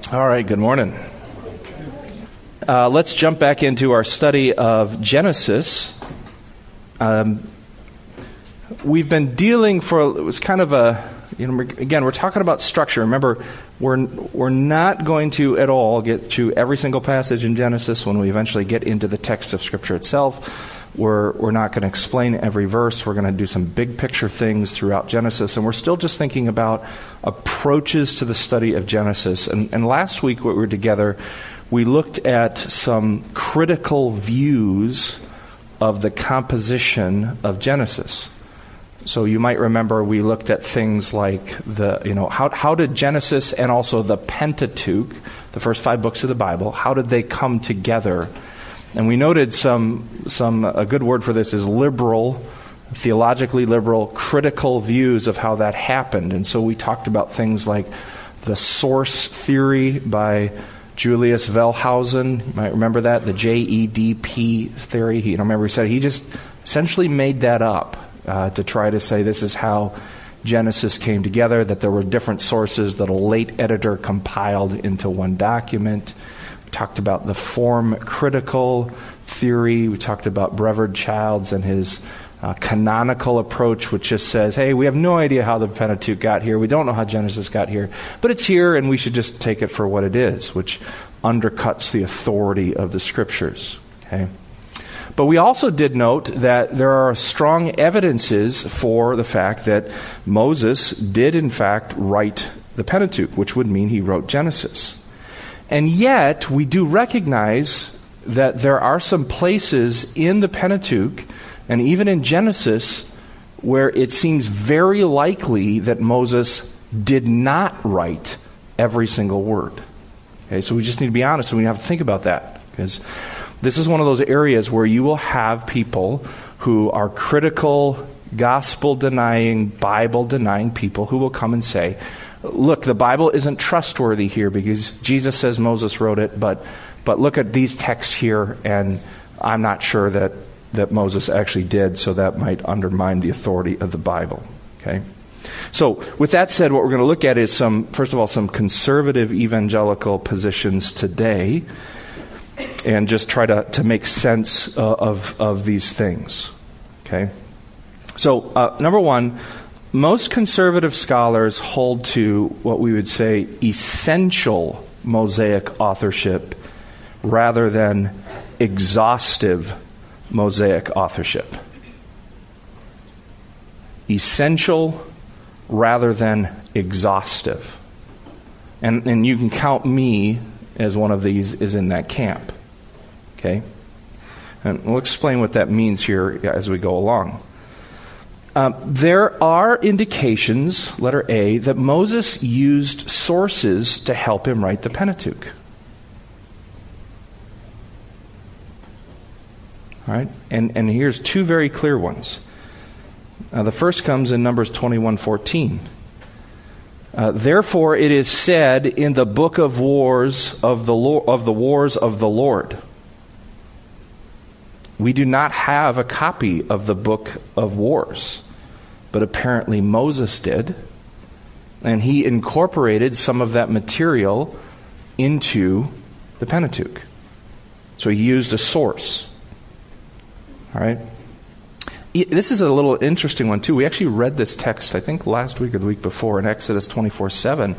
All right, good morning. Let's jump back into our study of Genesis. We've been dealing it was kind of again, we're talking about structure. Remember, we're not going to at all get through every single passage in Genesis when we eventually get into the text of Scripture itself. We're not going to explain every verse. We're going to do some big picture things throughout Genesis. And we're still just thinking about approaches to the study of Genesis. And last week, when we were together, we looked at some critical views of the composition of Genesis. So you might remember we looked at things like how did Genesis and also the Pentateuch, the first 5 books of the Bible, how did they come together? And we noted a good word for this is liberal, theologically liberal, critical views of how that happened. And so we talked about things like the source theory by Julius Wellhausen. You might remember that, the JEDP theory. Remember he said he just essentially made that up to try to say this is how Genesis came together, that there were different sources that a late editor compiled into one document. Talked about the form critical theory. We talked about Brevard Childs and his canonical approach, which just says, hey, we have no idea how the Pentateuch got here. We don't know how Genesis got here. But it's here, and we should just take it for what it is, which undercuts the authority of the Scriptures. Okay? But we also did note that there are strong evidences for the fact that Moses did, in fact, write the Pentateuch, which would mean he wrote Genesis. And yet, we do recognize that there are some places in the Pentateuch, and even in Genesis, where it seems very likely that Moses did not write every single word. Okay, so we just need to be honest, and we have to think about that. Because this is one of those areas where you will have people who are critical, gospel-denying, Bible-denying people who will come and say, look, the Bible isn't trustworthy here because Jesus says Moses wrote it, but look at these texts here, and I'm not sure that Moses actually did, so that might undermine the authority of the Bible. Okay? So, with that said, what we're going to look at is first of all, some conservative evangelical positions today, and just try to make sense of these things. Okay? So, number one, most conservative scholars hold to what we would say essential Mosaic authorship rather than exhaustive Mosaic authorship. Essential rather than exhaustive. And you can count me as one of these is in that camp. Okay? And we'll explain what that means here as we go along. There are indications, letter A, that Moses used sources to help him write the Pentateuch. All right? And here's 2 very clear ones. The first comes in Numbers 21:14. Therefore it is said in the book of wars of the wars of the Lord. We do not have a copy of the book of wars. But apparently Moses did, and he incorporated some of that material into the Pentateuch. So he used a source. All right? This is a little interesting one, too. We actually read this text, I think, last week or the week before in Exodus 24:7.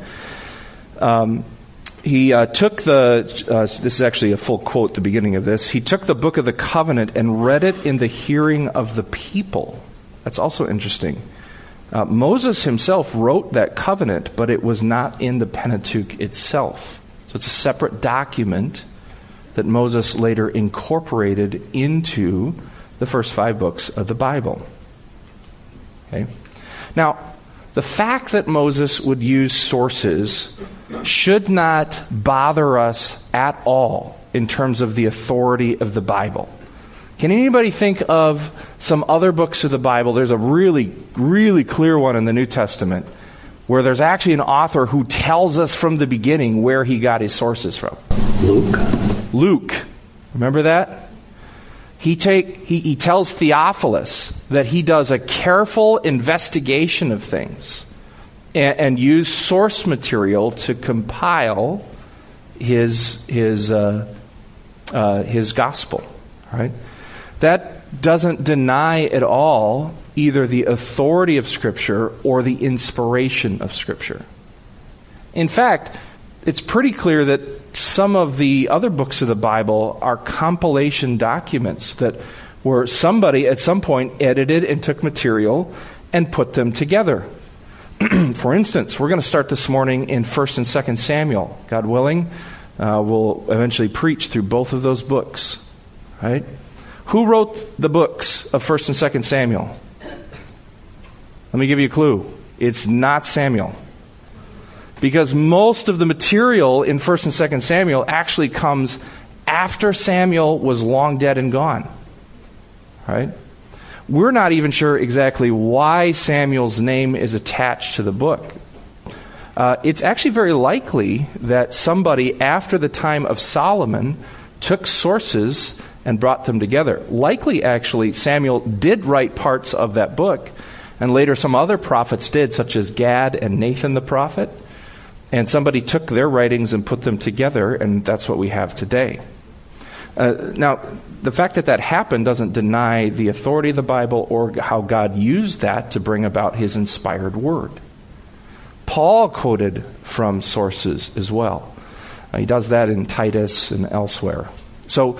He took this is actually a full quote at the beginning of this. He took the book of the covenant and read it in the hearing of the people. That's also interesting. Moses himself wrote that covenant, but it was not in the Pentateuch itself. So it's a separate document that Moses later incorporated into the first 5 books of the Bible. Okay? Now, the fact that Moses would use sources should not bother us at all in terms of the authority of the Bible. Can anybody think of some other books of the Bible? There's a really, really clear one in the New Testament where there's actually an author who tells us from the beginning where he got his sources from. Luke. Remember that? He tells Theophilus that he does a careful investigation of things and use source material to compile his gospel. Right? That doesn't deny at all either the authority of Scripture or the inspiration of Scripture. In fact, it's pretty clear that some of the other books of the Bible are compilation documents that where somebody at some point edited and took material and put them together. For instance, we're going to start this morning in 1 and 2 Samuel. God willing, we'll eventually preach through both of those books. Right? Who wrote the books of 1 and 2 Samuel? Let me give you a clue. It's not Samuel. Because most of the material in 1 and 2 Samuel actually comes after Samuel was long dead and gone. Right? We're not even sure exactly why Samuel's name is attached to the book. It's actually very likely that somebody after the time of Solomon took sources and brought them together. Likely, actually, Samuel did write parts of that book, and later some other prophets did, such as Gad and Nathan the prophet. And somebody took their writings and put them together, and that's what we have today. Now, the fact that that happened doesn't deny the authority of the Bible or how God used that to bring about His inspired word. Paul quoted from sources as well. He does that in Titus and elsewhere. So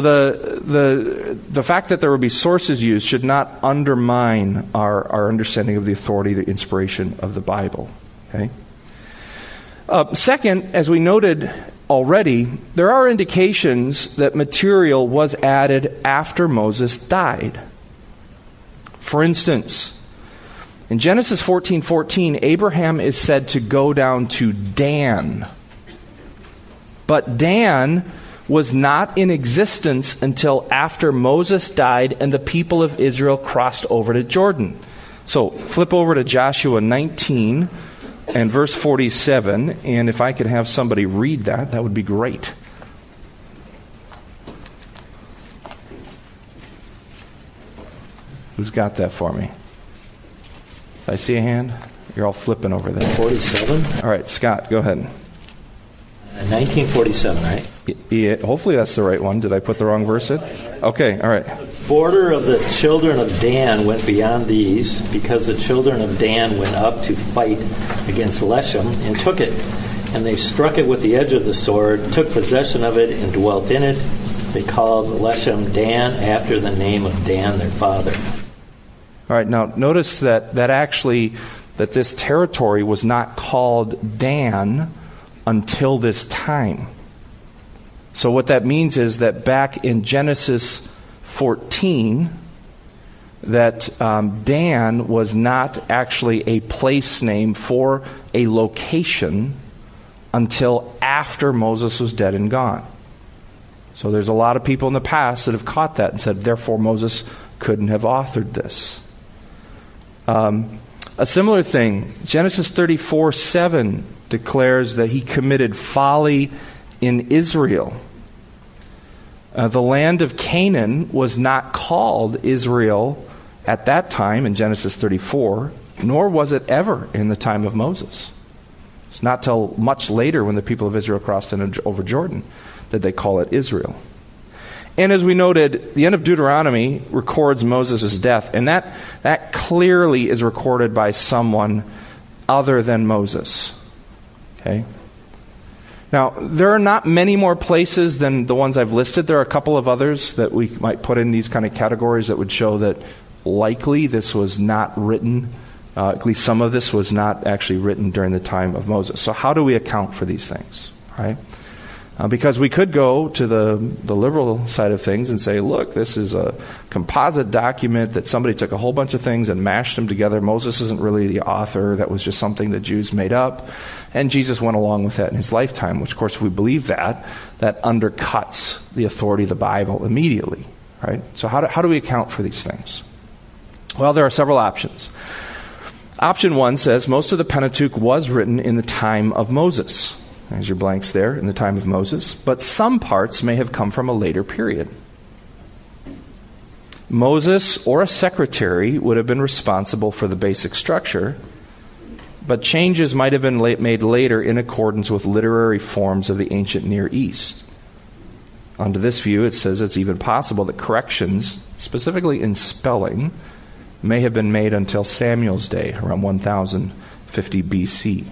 the fact that there will be sources used should not undermine our understanding of the authority, the inspiration of the Bible. Okay. Second, as we noted already, there are indications that material was added after Moses died. For instance, in Genesis 14:14, Abraham is said to go down to Dan. But Dan was not in existence until after Moses died and the people of Israel crossed over to Jordan. So flip over to Joshua 19 and verse 47, and if I could have somebody read that, that would be great. Who's got that for me? Did I see a hand? You're all flipping over there. 47? All right, Scott, go ahead. 1947, right? Yeah, hopefully that's the right one. Did I put the wrong verse in? Okay, all right. The border of the children of Dan went beyond these, because the children of Dan went up to fight against Leshem and took it. And they struck it with the edge of the sword, took possession of it, and dwelt in it. They called Leshem Dan after the name of Dan, their father. All right, now notice that this territory was not called Dan until this time. So what that means is that back in Genesis 14, that Dan was not actually a place name for a location until after Moses was dead and gone. So there's a lot of people in the past that have caught that and said, therefore Moses couldn't have authored this. A similar thing, Genesis 34:7 declares that he committed folly in Israel. The land of Canaan was not called Israel at that time in Genesis 34, nor was it ever in the time of Moses. It's not till much later when the people of Israel crossed over Jordan that they call it Israel. And as we noted, the end of Deuteronomy records Moses' death, and that clearly is recorded by someone other than Moses. Okay? Now, there are not many more places than the ones I've listed. There are a couple of others that we might put in these kind of categories that would show that likely this was not written, at least some of this was not actually written during the time of Moses. So how do we account for these things? Right? Because we could go to the liberal side of things and say, look, this is a composite document that somebody took a whole bunch of things and mashed them together. Moses isn't really the author. That was just something that Jews made up. And Jesus went along with that in his lifetime, which, of course, if we believe that undercuts the authority of the Bible immediately. Right? So how do we account for these things? Well, there are several options. Option one says most of the Pentateuch was written in the time of Moses. There's your blanks there, in the time of Moses. But some parts may have come from a later period. Moses or a secretary would have been responsible for the basic structure, but changes might have been made later in accordance with literary forms of the ancient Near East. Under this view, it says it's even possible that corrections, specifically in spelling, may have been made until Samuel's day, around 1050 BC.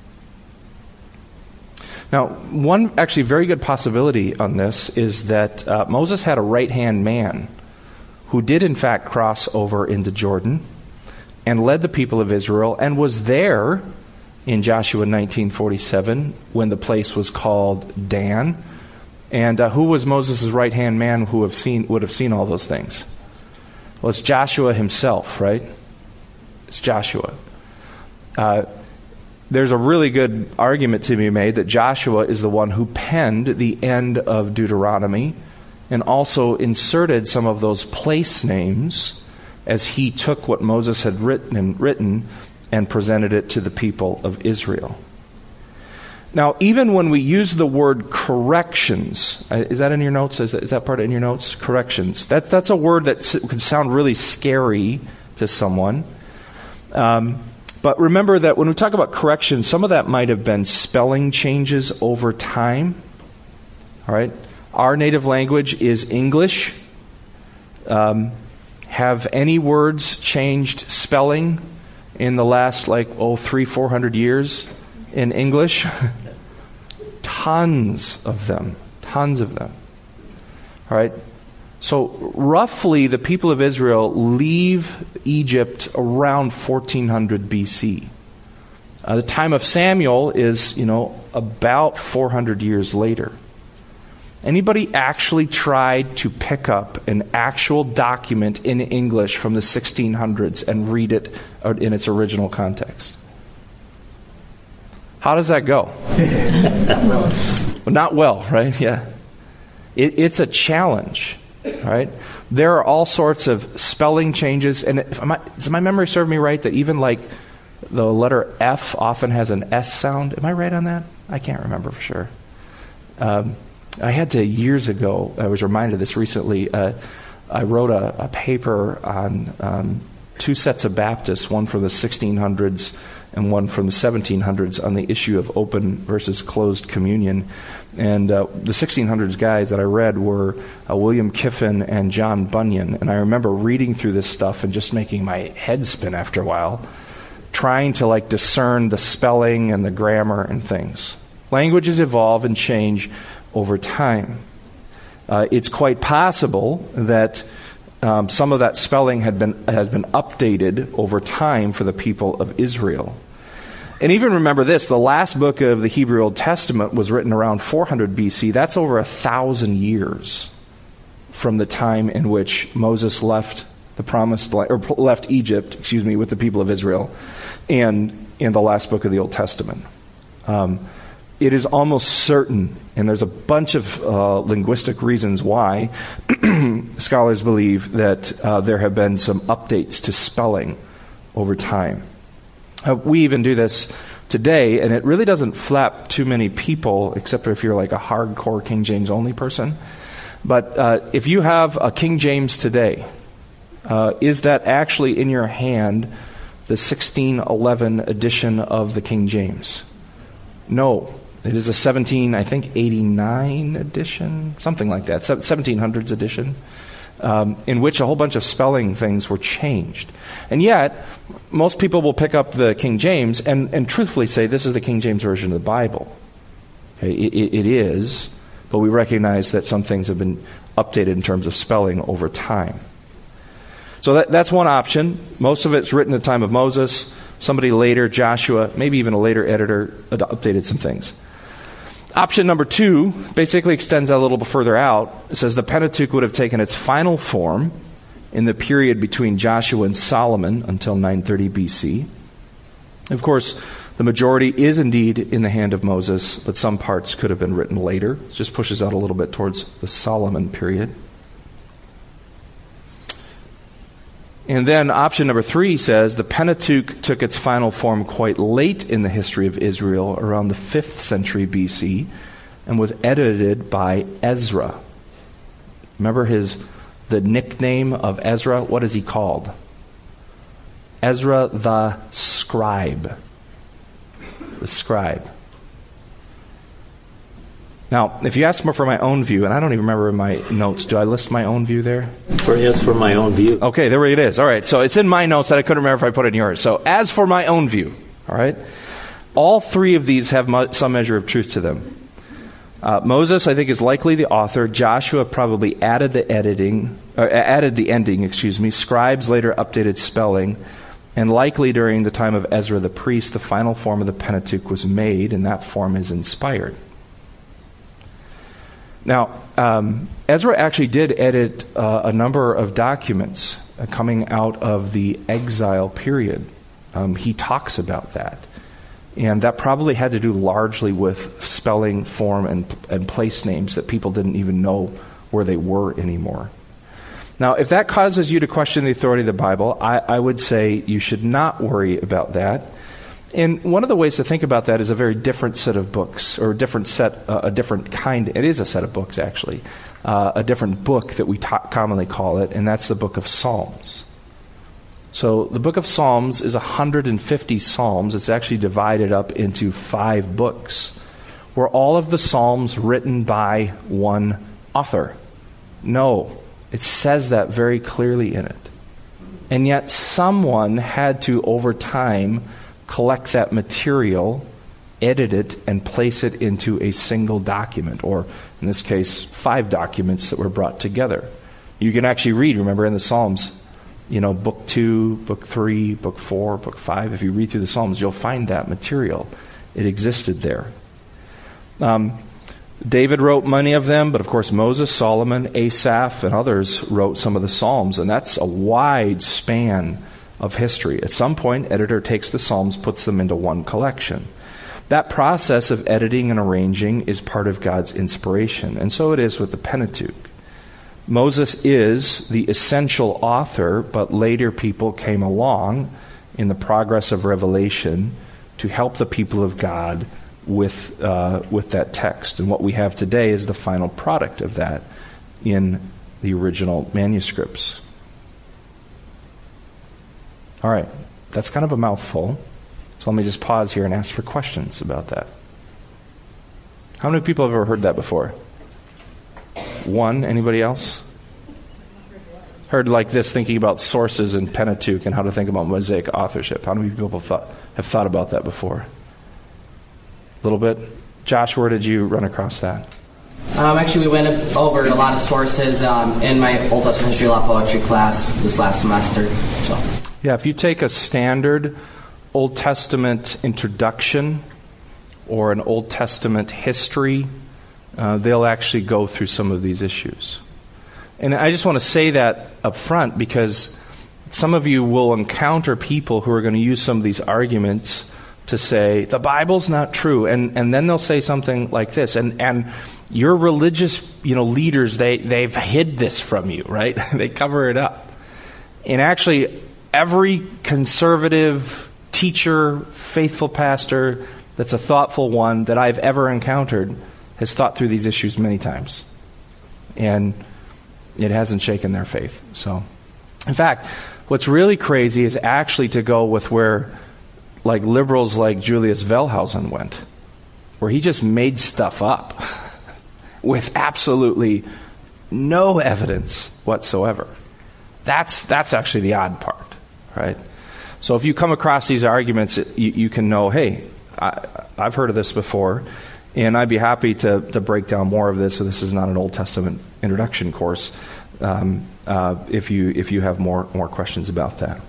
Now, one actually very good possibility on this is that Moses had a right-hand man who did in fact cross over into Jordan and led the people of Israel and was there in Joshua 19:47 when the place was called Dan. And who was Moses' right-hand man who would have seen all those things? Well, it's Joshua himself, right? It's Joshua. There's a really good argument to be made that Joshua is the one who penned the end of Deuteronomy and also inserted some of those place names as he took what Moses had written and presented it to the people of Israel. Now, even when we use the word corrections, is that in your notes? Is that part in your notes? Corrections. That's a word that could sound really scary to someone. But remember that when we talk about corrections, some of that might have been spelling changes over time. All right? Our native language is English. Have any words changed spelling in the last 300-400 years in English? Tons of them. All right? So roughly the people of Israel leave Egypt around 1400 BC. The time of Samuel is, about 400 years later. Anybody actually tried to pick up an actual document in English from the 1600s and read it in its original context? How does that go? Well, not well, right? Yeah. It's a challenge, right? There are all sorts of spelling changes. And does my memory serve me right that even the letter F often has an S sound? Am I right on that? I can't remember for sure. I had to, years ago, I was reminded of this recently, I wrote a paper on two sets of Baptists, one from the 1600s and one from the 1700s, on the issue of open versus closed communion. And the 1600s guys that I read were William Kiffin and John Bunyan. And I remember reading through this stuff and just making my head spin after a while, trying to discern the spelling and the grammar and things. Languages evolve and change over time. It's quite possible that some of that spelling has been updated over time for the people of Israel. And even remember this, the last book of the Hebrew Old Testament was written around 400 BC. That's over 1,000 years from the time in which Moses left the promised land, or left Egypt, with the people of Israel, and in the last book of the Old Testament. It is almost certain, and there's a bunch of linguistic reasons why scholars believe that there have been some updates to spelling over time. We even do this today, and it really doesn't flap too many people, except if you're like a hardcore King James only person. But if you have a King James today, is that actually in your hand the 1611 edition of the King James? No. It is a 89 edition, something like that, 1700s edition, in which a whole bunch of spelling things were changed. And yet, most people will pick up the King James and truthfully say this is the King James Version of the Bible. Okay, it is, but we recognize that some things have been updated in terms of spelling over time. So that's one option. Most of it's written at the time of Moses. Somebody later, Joshua, maybe even a later editor, updated some things. Option number 2 basically extends that a little bit further out. It says the Pentateuch would have taken its final form in the period between Joshua and Solomon until 930 BC. Of course, the majority is indeed in the hand of Moses, but some parts could have been written later. It just pushes out a little bit towards the Solomon period. And then option number 3 says the Pentateuch took its final form quite late in the history of Israel, around the 5th century BC, and was edited by Ezra. Remember the nickname of Ezra? What is he called? Ezra the Scribe. the scribe. Now, if you ask me for my own view, and I don't even remember in my notes, do I list my own view there? Yes, for my own view. Okay, there it is. All right, so it's in my notes that I couldn't remember if I put it in yours. So, as for my own view, all right, all three of these have some measure of truth to them. Moses, I think, is likely the author. Joshua probably added the ending. Scribes later updated spelling. And likely during the time of Ezra the priest, the final form of the Pentateuch was made, and that form is inspired. Now, Ezra actually did edit a number of documents coming out of the exile period. He talks about that. And that probably had to do largely with spelling, form, and place names that people didn't even know where they were anymore. Now, if that causes you to question the authority of the Bible, I would say you should not worry about that. And one of the ways to think about that is a very different set of books, or a different kind. It is a set of books, actually. A different book that we commonly call it, and that's the book of Psalms. So the book of Psalms is 150 Psalms. It's actually divided up into 5 books, were all of the Psalms written by one author? No. It says that very clearly in it. And yet someone had to, over time, collect that material, edit it, and place it into a single document, or in this case, 5 documents that were brought together. You can actually read, remember, in the Psalms, book 2, book 3, book 4, book 5. If you read through the Psalms, you'll find that material. It existed there. David wrote many of them, but of course Moses, Solomon, Asaph, and others wrote some of the Psalms, and that's a wide span of history. At some point, editor takes the Psalms, puts them into one collection. That process of editing and arranging is part of God's inspiration, and so it is with the Pentateuch. Moses is the essential author, but later people came along in the progress of revelation to help the people of God with that text. And what we have today is the final product of that in the original manuscripts. All right, that's kind of a mouthful. So let me just pause here and ask for questions about that. How many people have ever heard that before? One. Anybody else? Heard like this, thinking about sources in Pentateuch and how to think about Mosaic authorship. How many people have thought about that before? A little bit. Josh, where did you run across that? Actually, we went over a lot of sources in my Old Testament History Law Poetry class this last semester. So, yeah, if you take a standard Old Testament introduction or an Old Testament history, they'll actually go through some of these issues. And I just want to say that up front because some of you will encounter people who are going to use some of these arguments to say, the Bible's not true. And then they'll say something like this. And your religious, leaders, they've hid this from you, right? They cover it up. And actually, every conservative teacher, faithful pastor that's a thoughtful one that I've ever encountered has thought through these issues many times. And it hasn't shaken their faith. So, in fact, what's really crazy is actually to go with where liberals like Julius Wellhausen went, where he just made stuff up with absolutely no evidence whatsoever. That's actually the odd part, right? So if you come across these arguments, you can know, hey, I've heard of this before, and I'd be happy to break down more of this. So this is not an Old Testament introduction course. If you have more questions about that.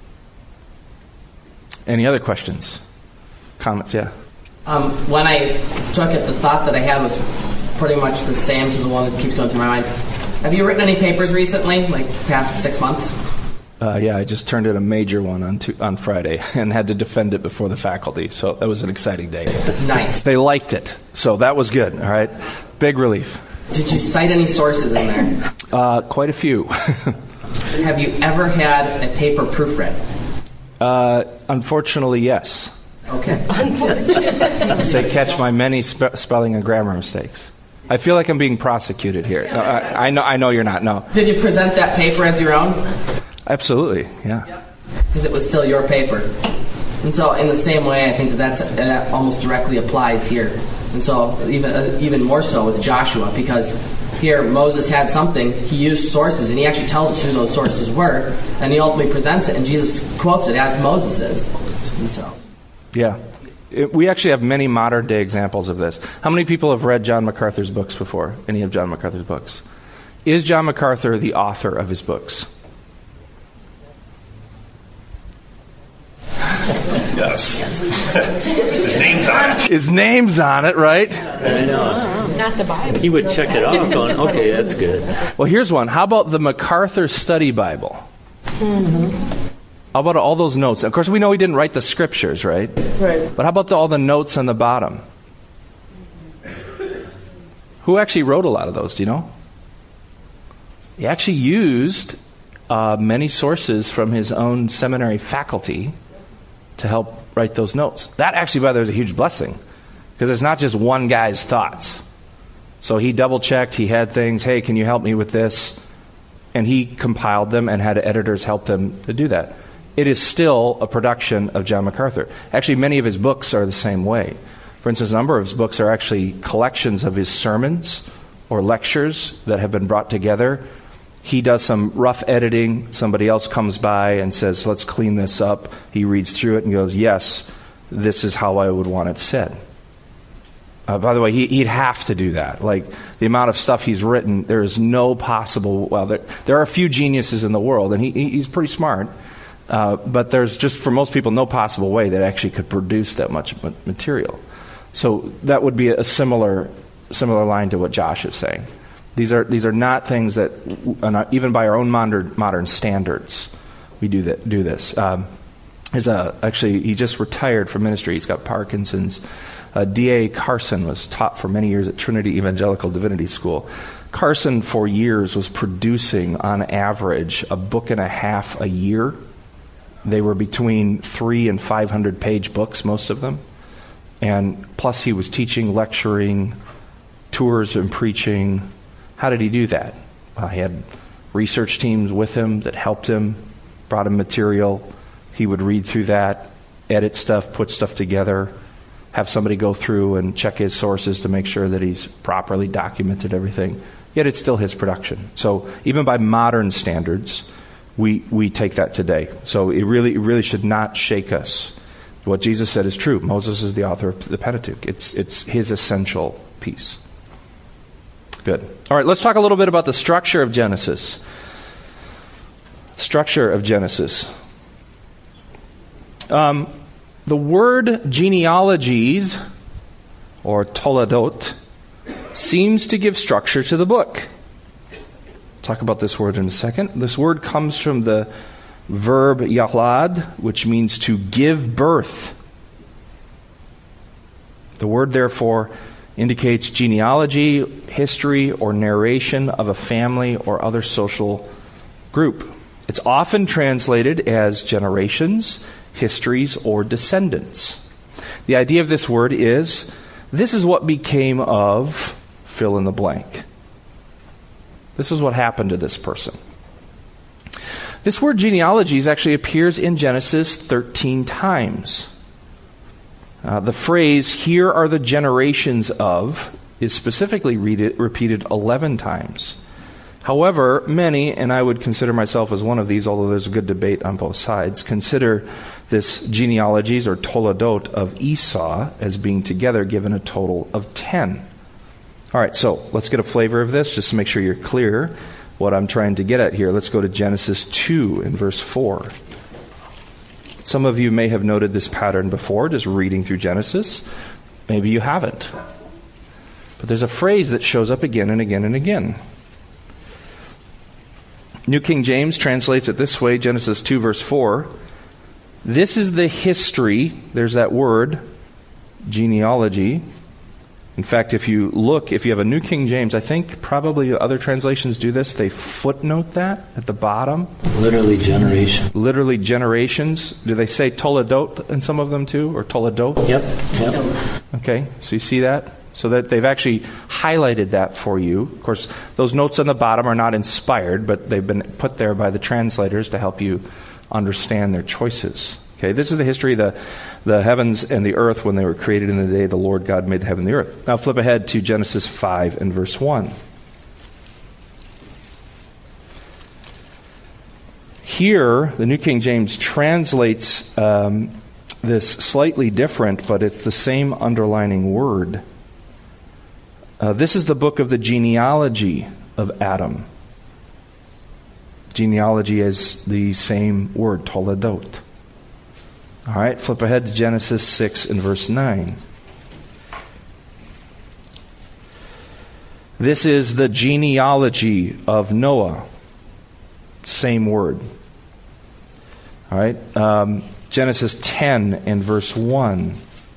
Any other questions? Comments? Yeah. When I took it, the thought that I had was pretty much the same to the one that keeps going through my mind. Have you written any papers recently, past 6 months? Yeah, I just turned in a major one on Friday and had to defend it before the faculty. So that was an exciting day. Nice. They liked it, so that was good. All right, big relief. Did you cite any sources in there? Quite a few. Have you ever had a paper proofread? Unfortunately, yes. Okay. They catch my many spelling and grammar mistakes. I feel like I'm being prosecuted here. No, I know you're not. No. Did you present that paper as your own? Absolutely, yeah. Because it was still your paper. And so in the same way, I think that almost directly applies here. And so even more so with Joshua, because here Moses had something, he used sources, and he actually tells us who those sources were, and he ultimately presents it, and Jesus quotes it as Moses is. And so, yeah. We actually have many modern-day examples of this. How many people have read John MacArthur's books before? Any of John MacArthur's books? Is John MacArthur the author of his books? Yes. His name's on it. His name's on it, right? I know. Not the Bible. He would check it off going, okay, that's good. Well, here's one. How about the MacArthur Study Bible? Mm-hmm. How about all those notes? Of course, we know he didn't write the scriptures, right? Right. But how about all the notes on the bottom? Who actually wrote a lot of those, do you know? He actually used many sources from his own seminary faculty to help write those notes. That actually, by the way, is a huge blessing, because it's not just one guy's thoughts. So he double-checked, he had things, hey, can you help me with this? And he compiled them and had editors help him to do that. It is still a production of John MacArthur. Actually, many of his books are the same way. For instance, a number of his books are actually collections of his sermons or lectures that have been brought together. He does some rough editing. Somebody else comes by and says, let's clean this up. He reads through it and goes, yes, this is how I would want it said. By the way, he'd have to do that. Like, the amount of stuff he's written, there is no possible... Well, there are a few geniuses in the world, and he's pretty smart. But there's just, for most people, no possible way that actually could produce that much material. So that would be a similar line to what Josh is saying. These are not things that, even by our own modern standards, we do this. Actually, he just retired from ministry. He's got Parkinson's. D.A. Carson was taught for many years at Trinity Evangelical Divinity School. Carson, for years, was producing, on average, a book and a half a year. They were between 300 and 500 page books, most of them. And plus he was teaching, lecturing, tours and preaching. How did he do that? He had research teams with him that helped him, brought him material. He would read through that, edit stuff, put stuff together, have somebody go through and check his sources to make sure that he's properly documented everything. Yet it's still his production. So even by modern standards, we take that today. So it really should not shake us. What Jesus said is true. Moses is the author of the Pentateuch. It's his essential piece. Good. All right, let's talk a little bit about the structure of Genesis. Structure of Genesis. The word genealogies, or toledot, seems to give structure to the book. Talk about this word in a second. This word comes from the verb yalad, which means to give birth. The word, therefore, indicates genealogy, history, or narration of a family or other social group. It's often translated as generations, histories, or descendants. The idea of this word is, this is what became of fill in the blank. This is what happened to this person. This word genealogies actually appears in Genesis 13 times. The phrase, here are the generations of, is specifically repeated 11 times. However, many, and I would consider myself as one of these, although there's a good debate on both sides, consider this genealogies or toledot of Esau as being together given a total of 10. All right, so let's get a flavor of this just to make sure you're clear what I'm trying to get at here. Let's go to Genesis 2 in verse 4. Some of you may have noted this pattern before, just reading through Genesis. Maybe you haven't. But there's a phrase that shows up again and again and again. New King James translates it this way, Genesis 2 verse 4. This is the history, there's that word, genealogy. In fact, if you have a New King James, I think probably other translations do this, they footnote that at the bottom. Literally generation. Literally generations. Do they say toledot in some of them too, or toledot? Yep. Okay, so you see that? So that they've actually highlighted that for you. Of course, those notes on the bottom are not inspired, but they've been put there by the translators to help you understand their choices. Okay, this is the history of the heavens and the earth when they were created in the day the Lord God made the heaven and the earth. Now flip ahead to Genesis 5 and verse 1. Here, the New King James translates this slightly different, but it's the same underlining word. This is the book of the genealogy of Adam. Genealogy is the same word, toledot. All right, flip ahead to Genesis 6 and verse 9. This is the genealogy of Noah. Same word. All right, Genesis 10 and verse 1.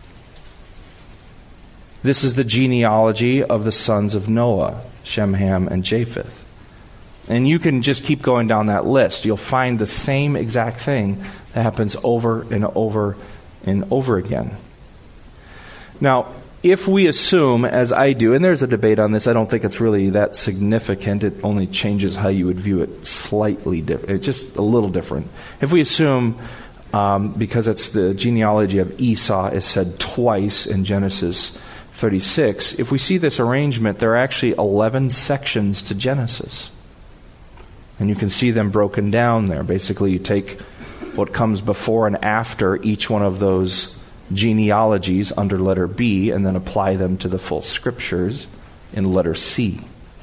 This is the genealogy of the sons of Noah, Shem, Ham, and Japheth. And you can just keep going down that list. You'll find the same exact thing that happens over and over and over again. Now, if we assume, as I do, and there's a debate on this, I don't think it's really that significant. It only changes how you would view it slightly different. It's just a little different. If we assume, because it's the genealogy of Esau is said twice in Genesis 36, if we see this arrangement, there are actually 11 sections to Genesis. And you can see them broken down there. Basically, you take what comes before and after each one of those genealogies under letter B and then apply them to the full scriptures in letter C.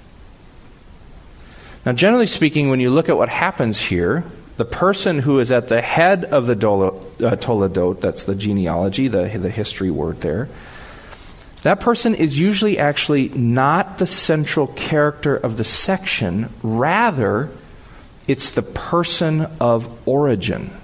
Now, generally speaking, when you look at what happens here, the person who is at the head of the toledot, that's the genealogy, the history word there, that person is usually actually not the central character of the section. Rather, it's the person of origin.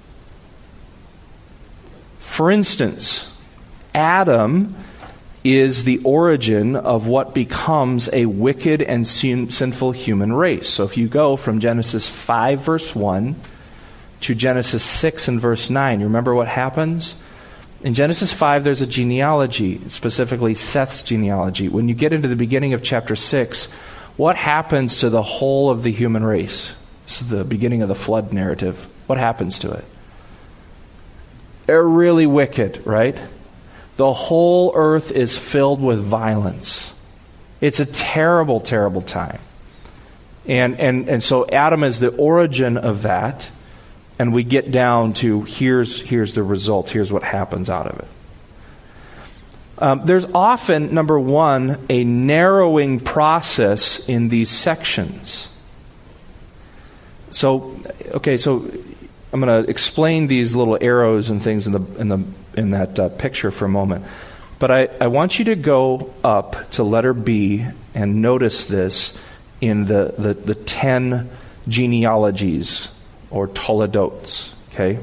For instance, Adam is the origin of what becomes a wicked and sinful human race. So if you go from Genesis 5 verse 1 to Genesis 6 and verse 9, you remember what happens? In Genesis 5, there's a genealogy, specifically Seth's genealogy. When you get into the beginning of chapter 6, what happens to the whole of the human race? This is the beginning of the flood narrative. What happens to it? They're really wicked, right? The whole earth is filled with violence. It's a terrible, terrible time. And so Adam is the origin of that. And we get down to here's the result. Here's what happens out of it. There's often, number one, a narrowing process in these sections. So I'm going to explain these little arrows and things in that picture for a moment. But I want you to go up to letter B and notice this in the 10 genealogies or toledots. Okay,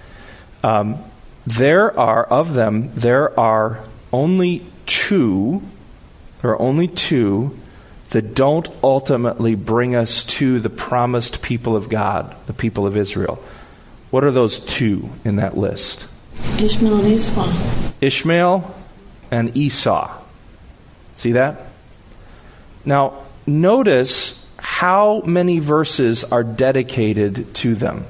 there are only two that don't ultimately bring us to the promised people of God, the people of Israel. What are those two in that list? Ishmael and Esau. Ishmael and Esau. See that? Now, notice how many verses are dedicated to them.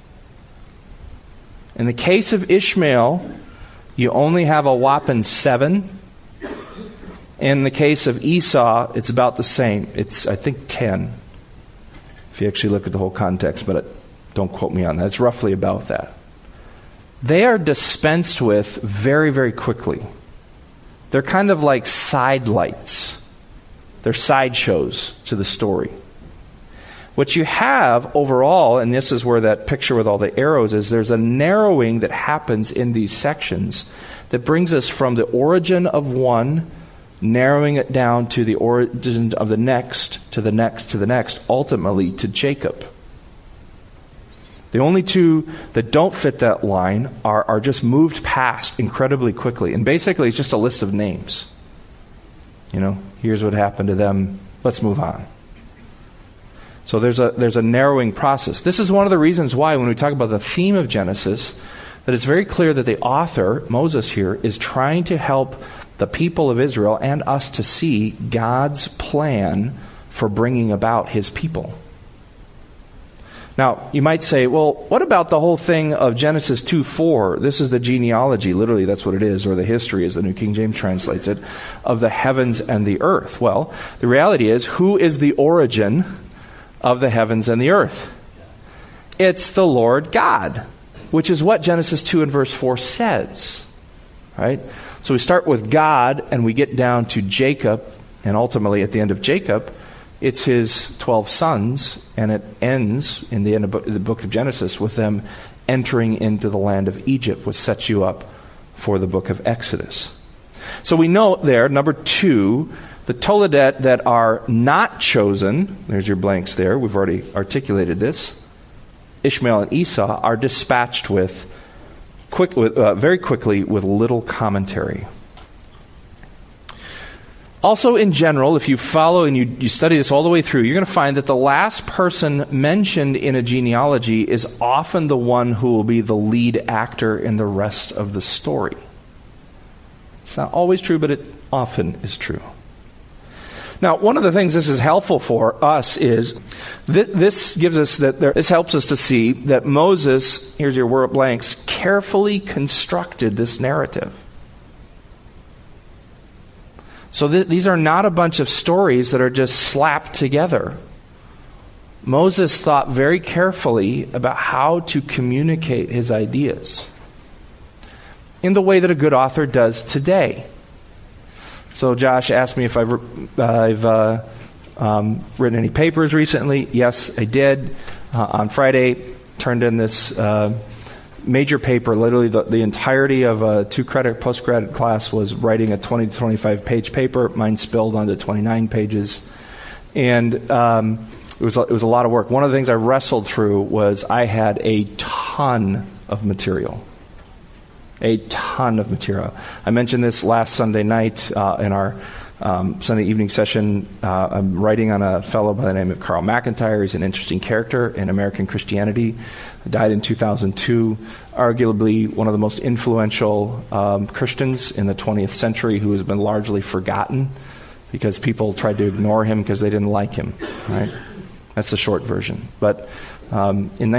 In the case of Ishmael, you only have a whopping 7. In the case of Esau, it's about the same. It's, I think, 10. If you actually look at the whole context, but don't quote me on that. It's roughly about that. They are dispensed with very, very quickly. They're kind of like sidelights. They're sideshows to the story. What you have overall, and this is where that picture with all the arrows is, there's a narrowing that happens in these sections that brings us from the origin of one, narrowing it down to the origin of the next, to the next, to the next, ultimately to Jacob. The only two that don't fit that line are just moved past incredibly quickly. And basically it's just a list of names. You know, here's what happened to them. Let's move on. So there's a narrowing process. This is one of the reasons why when we talk about the theme of Genesis, that it's very clear that the author, Moses here, is trying to help the people of Israel and us to see God's plan for bringing about his people. Now, you might say, well, what about the whole thing of Genesis 2:4? This is the genealogy, literally that's what it is, or the history as the New King James translates it, of the heavens and the earth. Well, the reality is, who is the origin of the heavens and the earth? It's the Lord God, which is what Genesis 2 and verse 4 says. Right? So we start with God and we get down to Jacob, and ultimately at the end of Jacob, it's his 12 sons, and it ends in the end of the book of Genesis with them entering into the land of Egypt, which sets you up for the book of Exodus. So we note there, number 2, the Toledet that are not chosen, there's your blanks there, we've already articulated this, Ishmael and Esau, are dispatched very quickly with little commentary. Also, in general, if you follow and you study this all the way through, you're going to find that the last person mentioned in a genealogy is often the one who will be the lead actor in the rest of the story. It's not always true, but it often is true. Now, one of the things this is helpful for us is this helps us to see that Moses, here's your word blanks, carefully constructed this narrative. So these are not a bunch of stories that are just slapped together. Moses thought very carefully about how to communicate his ideas in the way that a good author does today. So Josh asked me if I've written any papers recently. Yes, I did. On Friday, turned in this major paper. Literally the entirety of a 2-credit postgrad class was writing a 20 to 25 page paper. Mine spilled onto 29 pages. And it was a lot of work. One of the things I wrestled through was I had a ton of material. A ton of material. I mentioned this last Sunday night in our Sunday evening session. I'm writing on a fellow by the name of Carl McIntyre. He's an interesting character in American Christianity. He died in 2002. Arguably one of the most influential Christians in the 20th century, who has been largely forgotten because people tried to ignore him because they didn't like him. Right? That's the short version. But in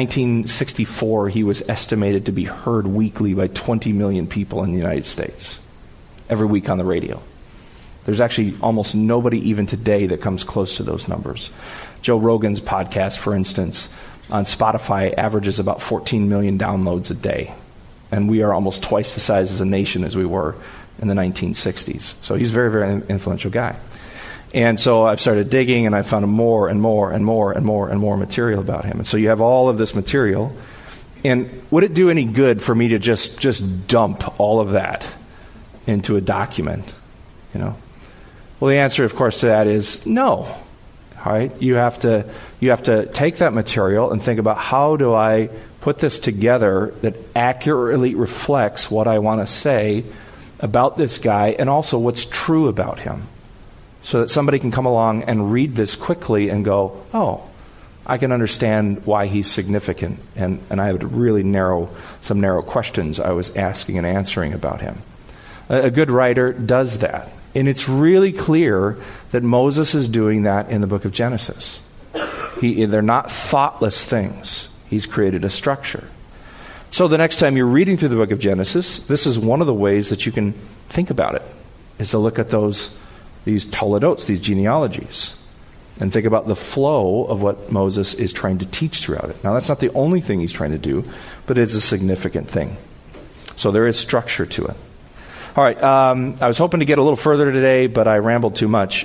1964, he was estimated to be heard weekly by 20 million people in the United States, every week on the radio. There's actually almost nobody even today that comes close to those numbers. Joe Rogan's podcast, for instance, on Spotify averages about 14 million downloads a day. And we are almost twice the size as a nation as we were in the 1960s. So he's a very, very influential guy. And so I've started digging, and I found more and more and more and more and more material about him. And so you have all of this material. And would it do any good for me to just dump all of that into a document? You know? Well, the answer, of course, to that is no. All right? You have to take that material and think about, how do I put this together that accurately reflects what I want to say about this guy and also what's true about him, so that somebody can come along and read this quickly and go, oh, I can understand why he's significant. And I had really some narrow questions I was asking and answering about him. A good writer does that. And it's really clear that Moses is doing that in the book of Genesis. They're not thoughtless things. He's created a structure. So the next time you're reading through the book of Genesis, this is one of the ways that you can think about it, is to look at these toledotes, these genealogies, and think about the flow of what Moses is trying to teach throughout it. Now, that's not the only thing he's trying to do, but it's a significant thing. So there is structure to it. All right, I was hoping to get a little further today, but I rambled too much.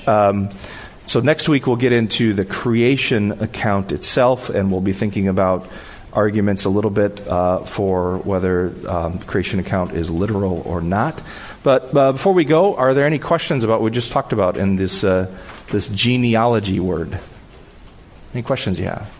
So next week we'll get into the creation account itself, and we'll be thinking about arguments a little bit for whether the creation account is literal or not. But before we go, are there any questions about what we just talked about in this genealogy word? Any questions you have?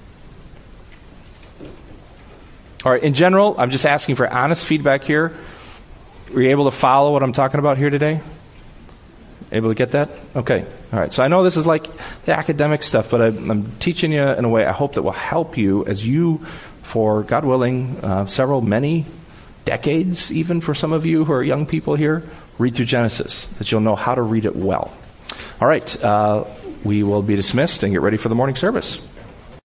All right, in general, I'm just asking for honest feedback here. Were you able to follow what I'm talking about here today? Able to get that? Okay. All right. So I know this is like the academic stuff, but I'm teaching you in a way I hope that will help you as you, for God willing, many decades, even for some of you who are young people here, read through Genesis, that you'll know how to read it well. All right. We will be dismissed and get ready for the morning service.